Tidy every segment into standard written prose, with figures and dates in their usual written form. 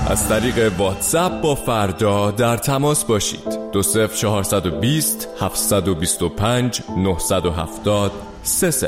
از طریق واتساپ با فردا در تماس باشید. 20420 725 970 30.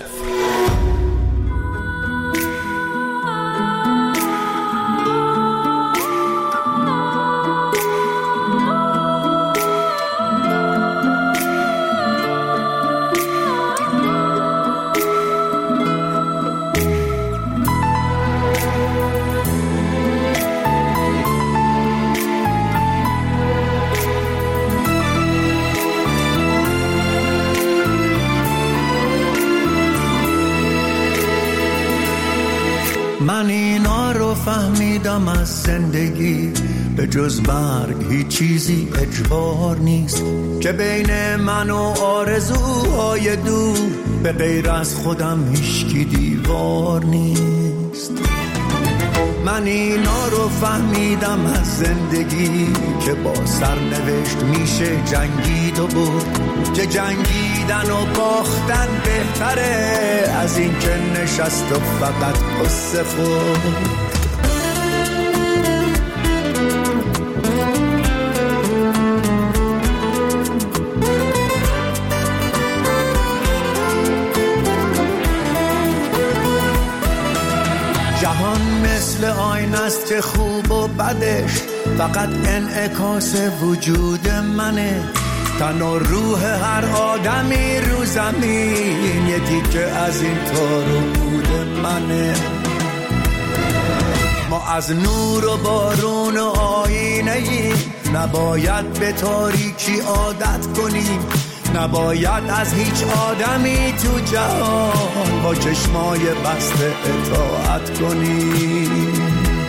من اینا رو فهمیدم از زندگی، به جز مرگ هیچ چیزی اجبار نیست، که بین من و آرزوهای دور به غیر از خودم هیچکی دیوار نیست. من اینا رو فهمیدم از زندگی، که با سرنوشت میشه جنگید و برد، که جنگیدن و باختن بهتره از این که نشست و فقط قصه خورد. جهان مثل آینه است که خوب و بدش فقط انعکاس وجود منه. تن و روح هر آدمی رو زمین یه تیکه از این تار و پود منه. ما از نور و بارون و آینه ایم، نباید به تاریکی عادت کنیم، نباید از هیچ آدمی تو جهان با چشمای بسته اطاعت کنیم.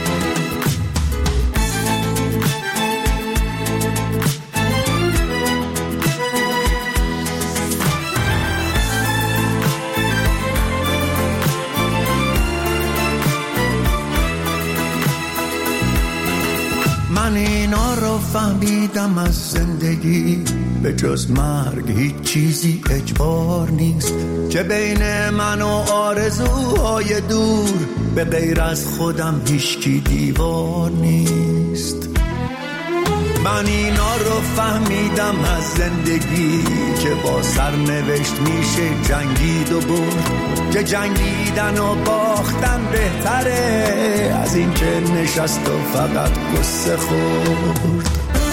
من اینا رو فهمیدم از زندگی، به جز مرگ هیچ چیزی اجبار نیست، که بین من و آرزوهای دور به غیر از خودم هیچکی دیوار نیست. من اینا رو فهمیدم از زندگی، که با سرنوشت میشه جنگید و برد، که جنگیدن و باختن بهتره از این که نشست و فقط قصه خورد.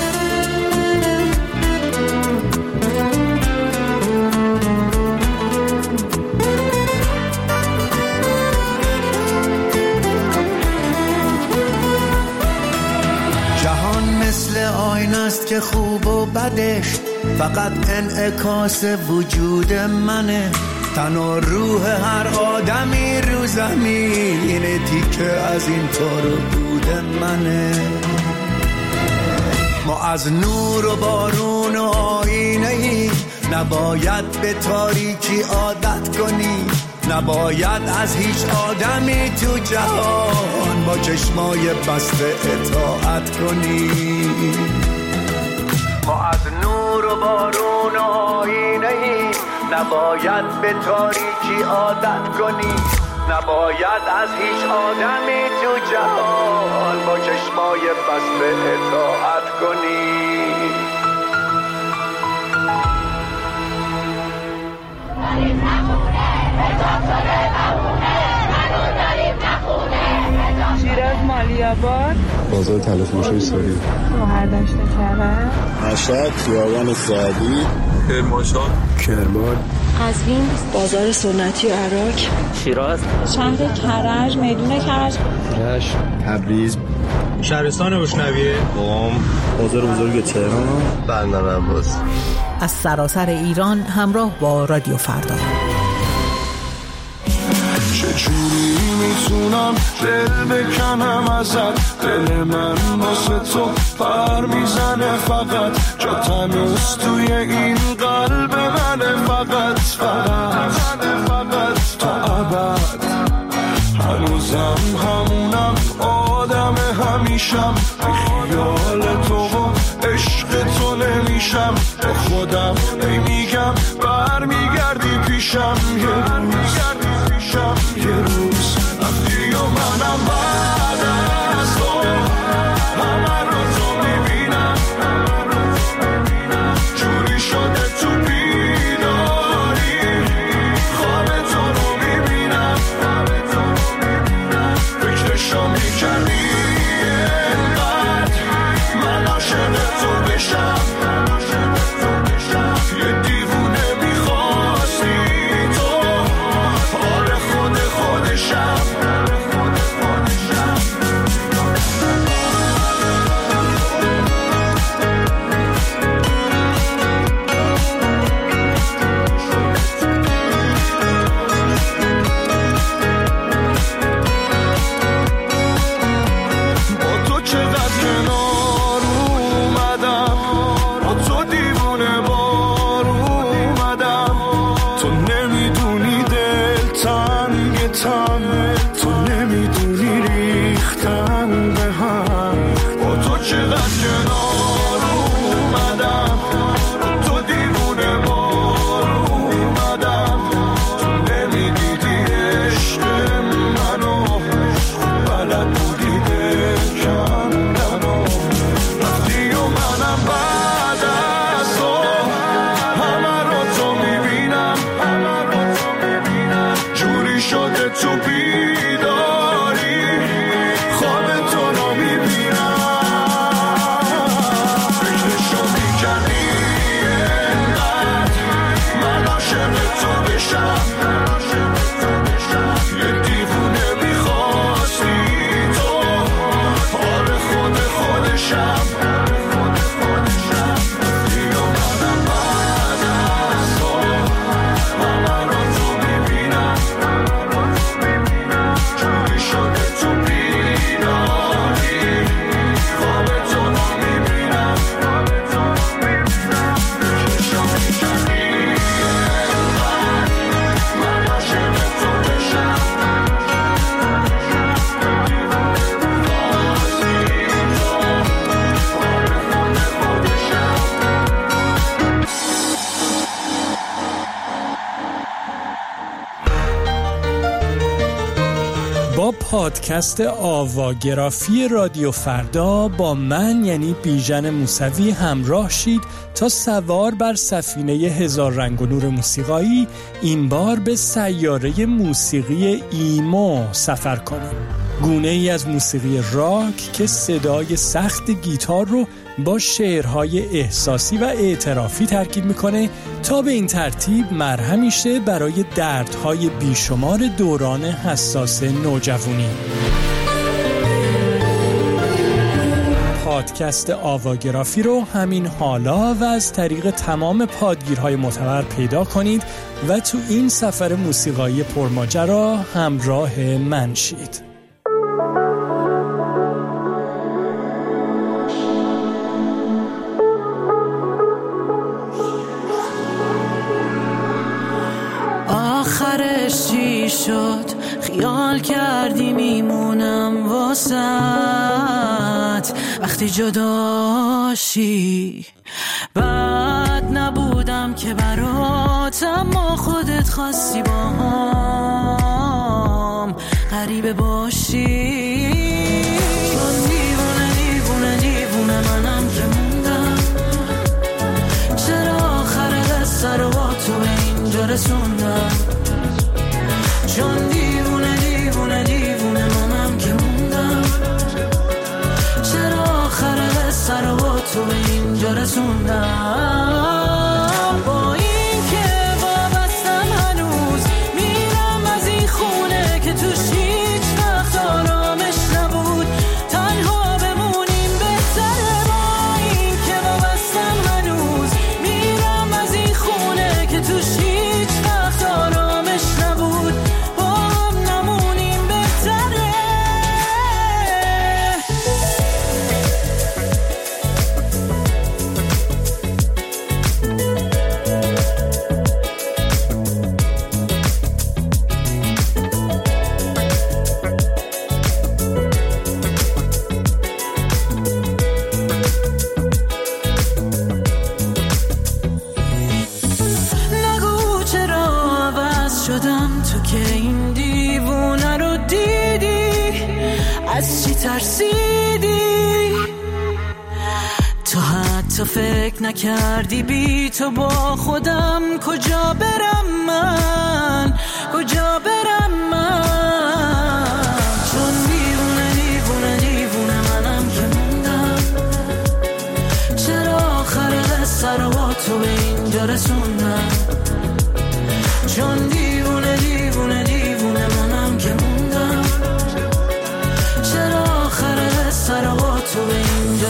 که خوب و بدش فقط انعکاس وجود منه. تن و روح هر آدمی رو زمین تیکه از این تار و پود منه. ما از نور و بارون و آینه ایم، نباید به تاریکی عادت کنیم، نباید از هیچ آدمی تو جهان با چشمای بسته اطاعت کنیم. ما از نور و بارون و آینه ایم، نباید به تاریکی عادت کنیم، نباید از هیچ آدمی تو جهان با چشمای بسته اطاعت کنیم. داریم نخونه حجاب شده بهونه، هنوز داریم نخونه. شیراز مالیاباد، بازار تلفروشی ساری، مهردشت کرم، مشهد خیابان سعدی، کرمانشاه، کرمان، قزوین، بازار سنتی و عراق، شیراز، شهر کرج، میدون کرج، رشت، تبریز، شهرستان بوشنویه، قم، بازار بزرگ تهران، بندر عباس. از سراسر ایران همراه با رادیو فردا. چجوری میتونم دل بکنم ازت، دل من واسه تو پر میزنه فقط، جا تنوز توی این قلب منه فقط تا ابد. هنوزم همونم آدم همیشم، بی خیال تو و عشق تو نمیشم، با خودم میگم برمیگردی پیشم، یه روز رفتی و منم بعد از تو با پادکست آواگرافی رادیو فردا با من یعنی بیژن موسوی همراه شید تا سوار بر سفینه هزار رنگ و نور موسیقایی این بار به سیاره موسیقی ایمو سفر کنیم. گونه ای از موسیقی راک که صدای سخت گیتار رو با شعرهای احساسی و اعترافی ترکیب میکنه تا به این ترتیب مرهمی شه برای دردهای بیشمار دوران حساس نوجوانی. پادکست آواگرافی رو همین حالا و از طریق تمام پادگیرهای معتبر پیدا کنید و تو این سفر موسیقایی پرماجرا همراه من شید. آخرش چی شد؟ خیال کردی میمونم واسط وقتی جداشی. بد نبودم که برات اما خودت خواستی با هم غریبه باشی. چون دیوونه دیوونه دیوونه منم که موندم. چرا آخر قصه رو با تو به اینجا رسوندم؟ چون دیوونه دیوونه دیوونه منم که موندم. چرا آخر قصه رو با تو به اینجا رسوندم؟ با این که وابستم هنوز میرم از این خونه که توش هیچ وقت آرامش نبود. تنها بمونیم بهتره. با این که وابستم هنوز میرم از این خونه که توش هیچ وقت آرامش نبود. با هم نمونیم بهتره. نگو چرا عوض شدم تو که این دیوونه رو دیدی. از چی ترسیدی؟ تو حتی فکر نکردی بی تو با خودم کجا برم من، کجا برم من. چون دیوونه دیوونه دیوونه منم که موندم. چرا آخر قصه رو با تو به اینجا رسوندم؟ چون دیوونه دیوونه دیوونه منم که موندم. چرا آخر قصه رو با تو به اینجا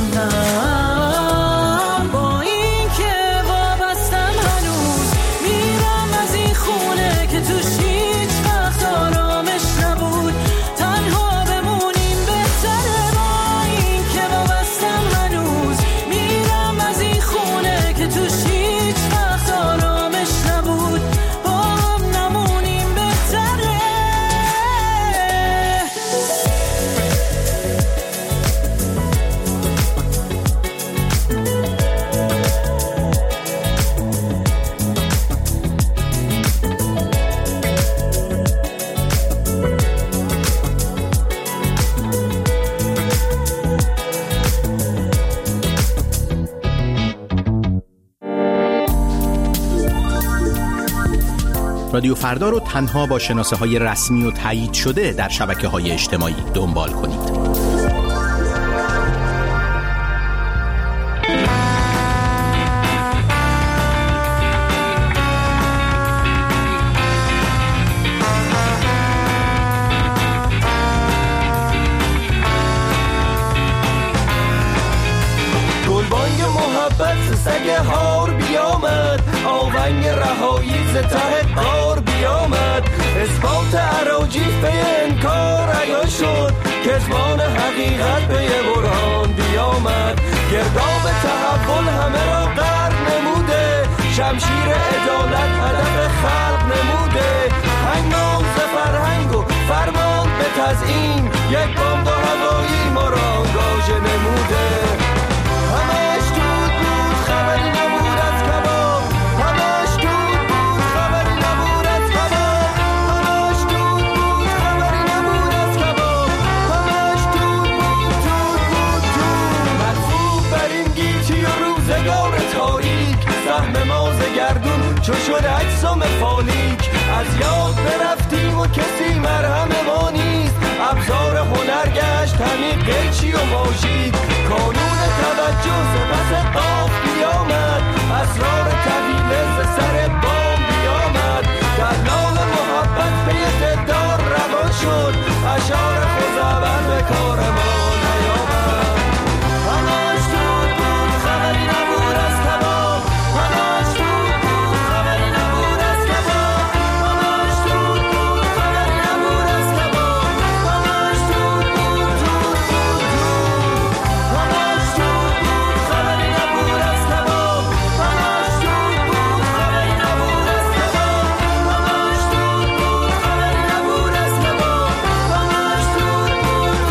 رسوندم؟ با این که وابستم هنوز میرم از این خونه که توش هیچ وقت آرامش نبود. تنها بمونیم بهتره. با این که وابستم هنوز میرم از این خونه که توش هیچ وقت آرامش نبود. با هم نمونیم بهتره. رادیو فردا رو تنها با شناسه‌های رسمی و تایید شده در شبکه‌های اجتماعی دنبال کنید. گلبانگ محبت سگ هار بیامد. آونگ رهایی ز ته قار بیامد. اثبات اراجیف به انکار عیان شد. کتمان حقیقت به برهان بیامد. گرداب تحول همه را غرق نموده. شمشیر عدالت هدف خلق نموده. هنگام ز فرهنگ و فرمان به تزیین. یک بمب هوایی ما را آنگاژه نموده. همش دود بود خبری نبود از کباب. همش دود بود خبری نبود از کباب. همش دود بود خبری نبود چو شد اجسام فالیک از یاد برفتیم و کسی مرهم ما نیست. ابزار هنر گشت همین قیچی و ماژیک، کانون توجه سپس قاف بیامد، اسرار طویله ز سر بام بیامد. دلال محبت پی دلدار روان شد، اشعار خوزعبل به کار ما نیامد. همش دود بود خبری نبود از کباب، همش دود بود خبری نبود از کباب، همش دود بود خبری نبود از کباب، همش دود بود دود بود دود، همش دود بود خبری نبود از کباب، همش دود بود خبری نبود از کباب، همش دود بود خبری نبود از کباب، همش دود بود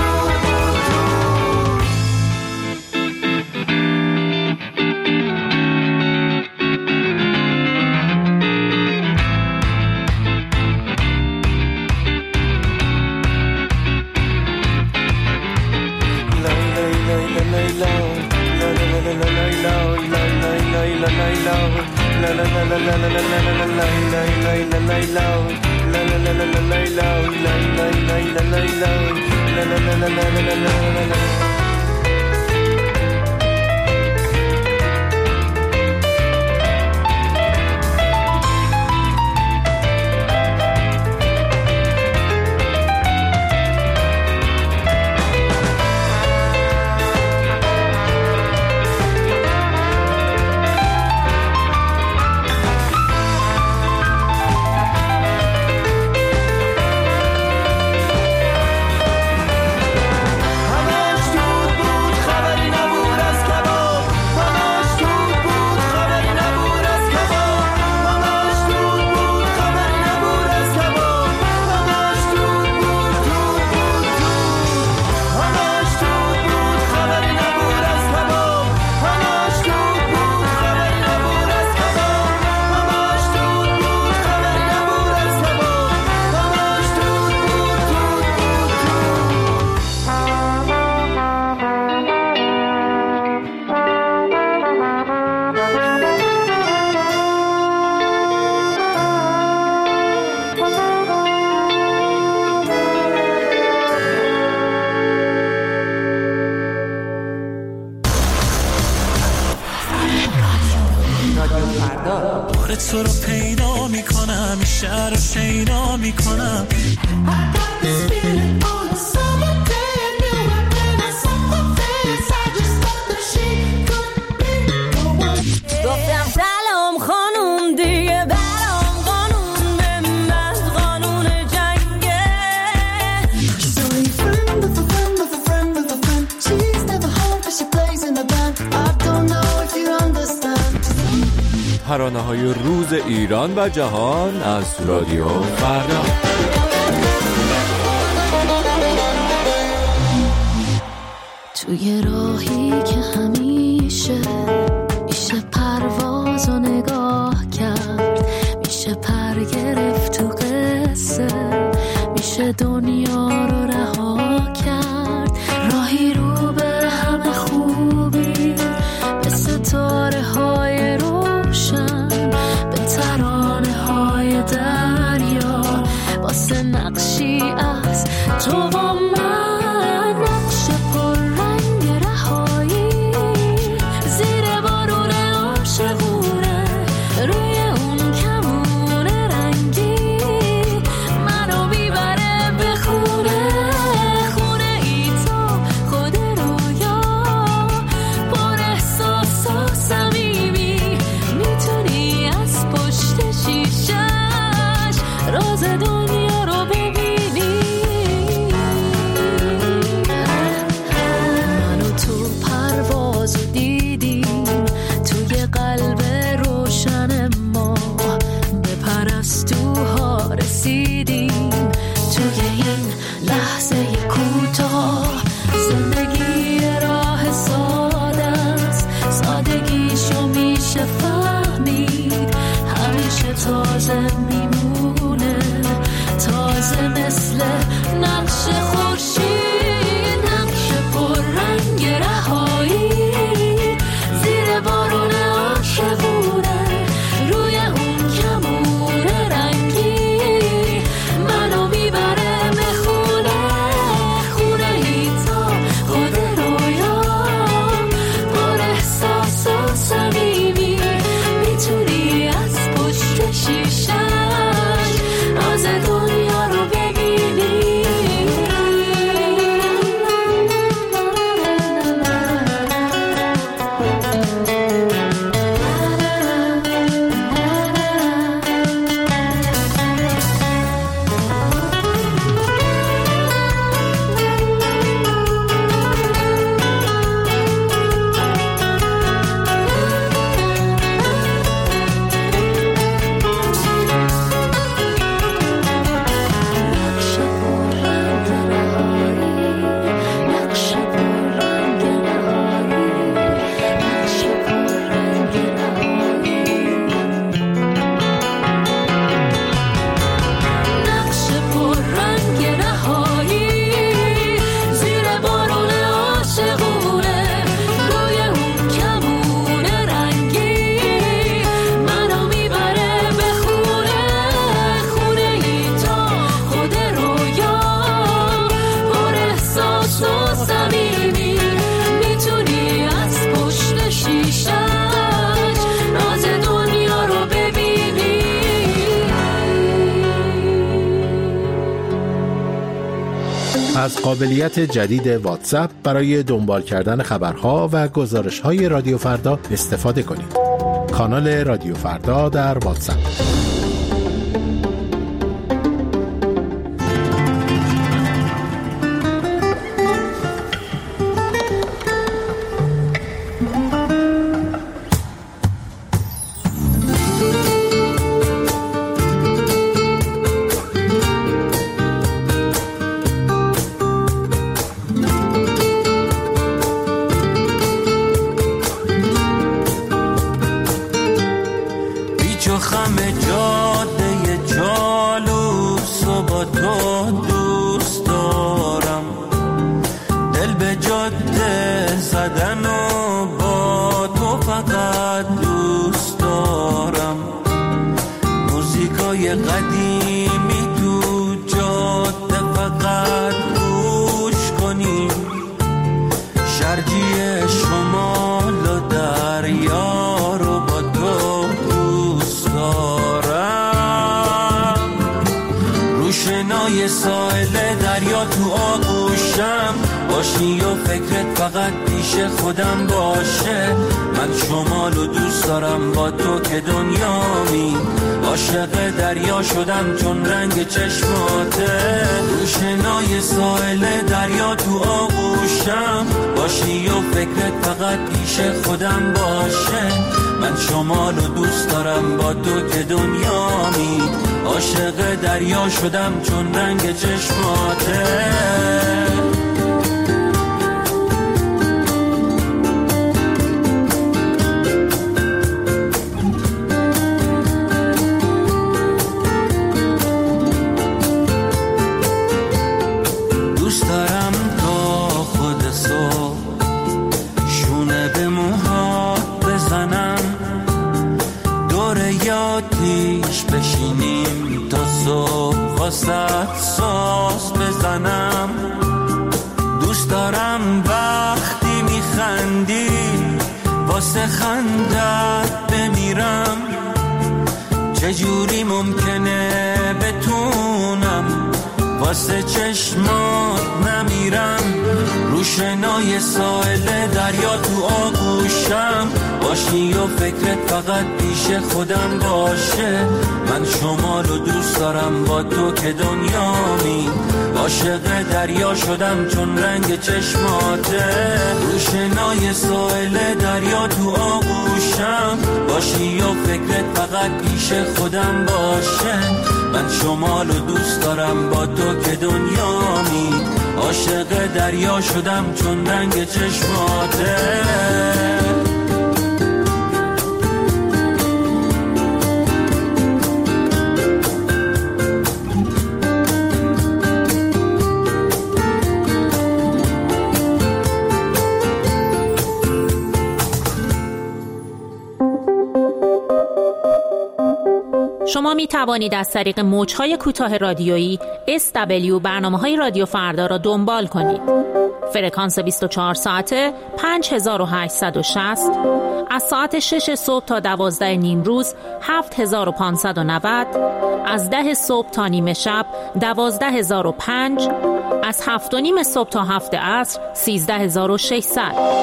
تو رو پیدا میکنم، شهر رو شیدا میکنم. گفتم سلام خانوم دیگه برام قانون به من قانون جنگه. She's only friend of a friend of a friend of a friend. She's never home but she plays in the band. I don't know if you understand. ترانه‌های روز ایران و جهان از رادیو فردا. توی راهی که همیشه میشه پرواز و نگاه کرد، میشه پر گرفت تو قصه، میشه دنیا رو رها کرد. راهی رو به همه خوبی، به ستاره های روشن، به ترانه های دریا، واسه نقشی از تو و من، نقش پر رنگ رهایی زیر بارون عاشقونه، روی اون کمون رنگی منو میبره به خونه، خونه ای تو خود رویا، پر احساس و صمیمی، میتونی از پشت شیشش راز دنیا رو ببینی. صمیمی میتونی از پشت شیشش راز دنیا رو ببینی. از قابلیت جدید واتساپ برای دنبال کردن خبرها و گزارش‌های رادیو فردا استفاده کنید. کانال رادیو فردا در واتساپ. باشی و فکرت فقط پیش خودم باشه. من شمالو دوست دارم با تو که دنیامی. عاشق دریا شدم چون رنگ چشماته. روشنای ساحل دریا تو آغوشم. باشی و فکرت فقط پیش خودم باشه. من شمالو دوست دارم با تو که دنیامی. عاشق دریا شدم چون رنگ چشماته. بشینیم تا صبح واسه ساز بزنم. دوست دارم وقتی میخندی واسه خندت بمیرم. چجوری ممکنه بتونم واسه چشمات نمیرم. روشنای ساحل دریا تو آغوشم. باشی و فکرت فقط پیش خودم باشه. من شمالو دوست دارم با تو که دنیامی. عاشق دریا شدم چون رنگ چشماته. روشنای ساحل دریا تو آغوشم. باشی و فکرت فقط پیش خودم باشه. من شمالو دوست دارم با تو که دنیامی. عاشق دریا شدم چون رنگ چشماته. شما می توانید از طریق موج‌های کوتاه رادیویی SW برنامه‌های رادیو فردا را دنبال کنید. فرکانس 24 ساعته 5860 از ساعت 6 صبح تا 12 نیم روز 7590 از 10 صبح تا نیمه شب 12005 از 7 و نیم صبح تا 7 عصر 13600.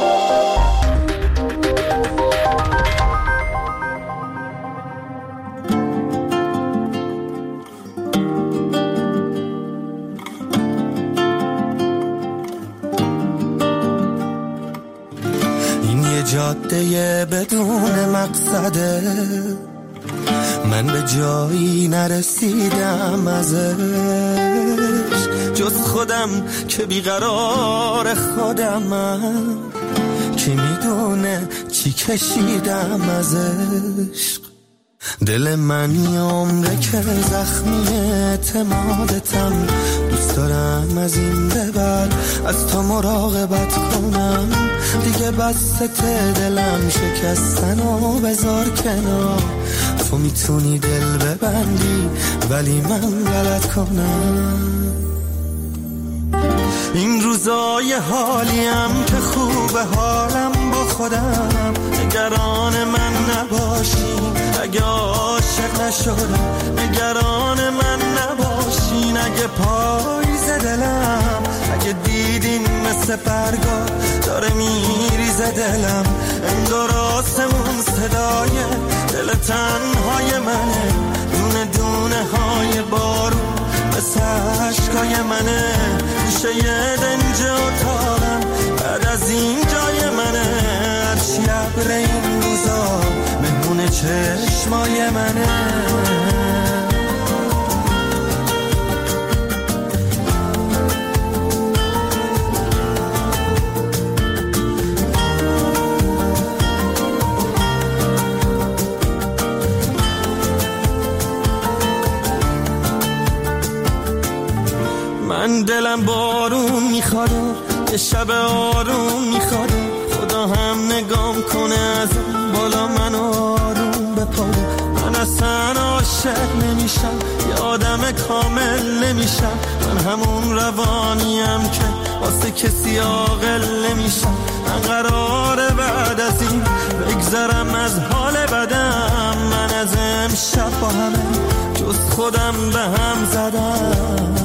جاده بدون مقصده. من به جایی نرسیدم ازش جز خودم که بیقرار خودمم. کی میدونه چی کشیدم ازش. دل من یه عمره که زخمی اعتمادتم. دوست دارم از این به بعد از تو مراقبت کنم. دیگه بسته دلم شکستن و بذار کنار. تو میتونی دل ببندی ولی من غلط کنم. این روزای حالیم که خوبه حالم با خودم، نگران من نباشین اگه عاشق نشدم، نگران من نباشین اگه پاییز دلم، اگه دیدین مثل برگا داره میریزه دلم، انگار آسمون صدای دل تنهای منه، دونه دونه های بارون مثل عشقای منه، میشه یه دنج اتاقم بعد از این جای منه، هرچی ابر این روزا مهمون چشمای منه. من دلم بارون میخواد، یه شب آروم میخواد، خدا هم نگام کنه از بالا من آروم بپاره، من اصلا عاشق نمیشم، یه آدم کامل نمیشم، من همون روانیم که واسه کسی عاقل نمیشم، من قراره بعد از این بگذرم از حال بدم، من از امشب با همه جز خودم به هم زدم،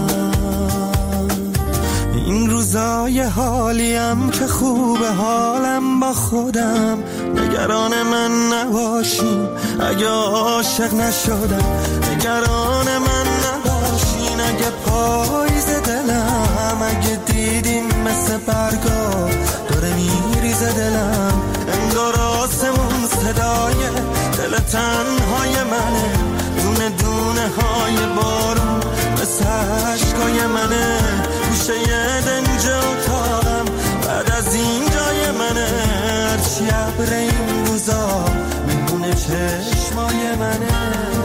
این روزای حالیم که خوبه حالم با خودم، نگران من نباشین اگه عاشق نشدم، نگران من نباشین اگه پاییز دلم، اگه دیدین مثل برگا داره میریزه دلم، انگار آسمون صدای دل تنهای منه، دونه دونه های بارون مثل عشقای منه، میشه یه دنج اتاقم بعد از این جای منه، هرچی ابر این روزا مهمون چشمای منه.